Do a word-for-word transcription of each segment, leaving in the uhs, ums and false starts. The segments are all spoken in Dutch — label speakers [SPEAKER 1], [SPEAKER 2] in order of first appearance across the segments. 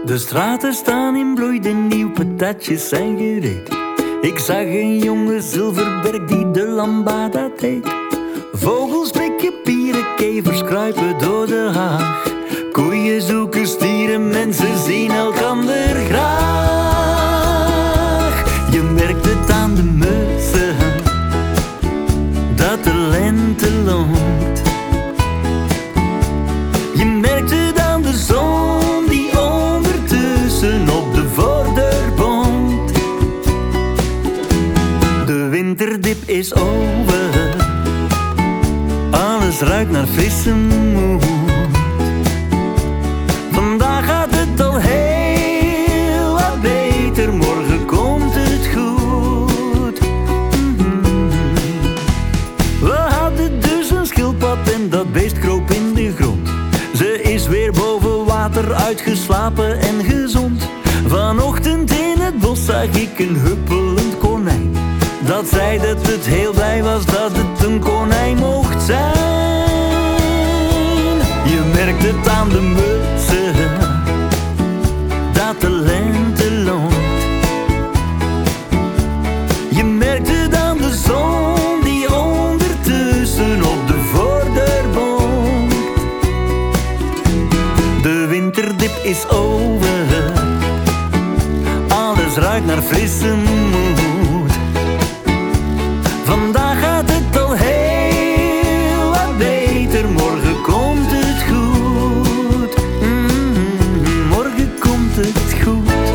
[SPEAKER 1] De straten staan in bloei, de nieuwe patatjes zijn gereed. Ik zag een jonge Zilverberg die de lambada deed. Vogels pikken pieren, kevers kruipen door de haag. Koeien zoeken stieren, mensen zien elkander graag. Je merkt het aan de mussen, dat de lente loont. Je merkt het aan de zon die ondertussen op de voordeur woont. De winterdip is over, alles ruikt naar frisse moed. Vandaag gaat het al heel wat beter, morgen komt het goed. Mm-hmm. We hadden dus een schildpad en dat beest kroop in de grond. Ze is weer boven water, uitgeslapen en gezond. Vanochtend in het bos zag ik een huppelend konijn. Dat zei dat het heel blij was dat het een konijn mocht zijn. Je merkt het aan de mutsen, dat de lente loont. Je merkt het aan de zon die ondertussen op de voordeur woont. De winterdip is over, alles ruikt naar frisse moed. Vandaag gaat het al heel wat beter, morgen komt het goed. Mm-hmm, morgen komt het goed.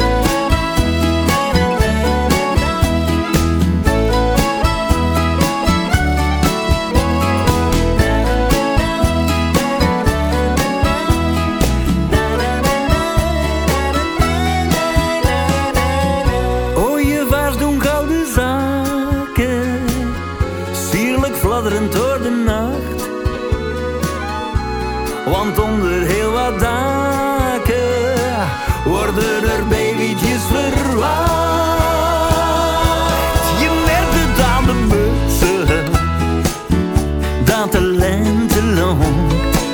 [SPEAKER 1] Ooievaars doen gouden zaken, sierlijk fladderend door de nacht. Want onder heel wat daken worden er babytjes verwacht. Je merkt het aan de mutsen, dat de lente loont.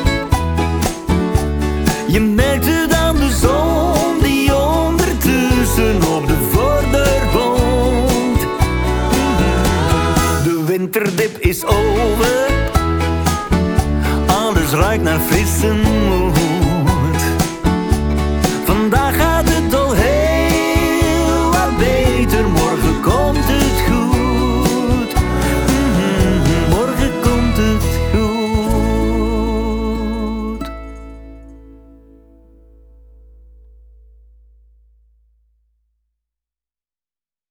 [SPEAKER 1] Je merkt het aan de zon die ondertussen op de voordeur woont. De winterdip is over, alles ruikt naar frisse moed.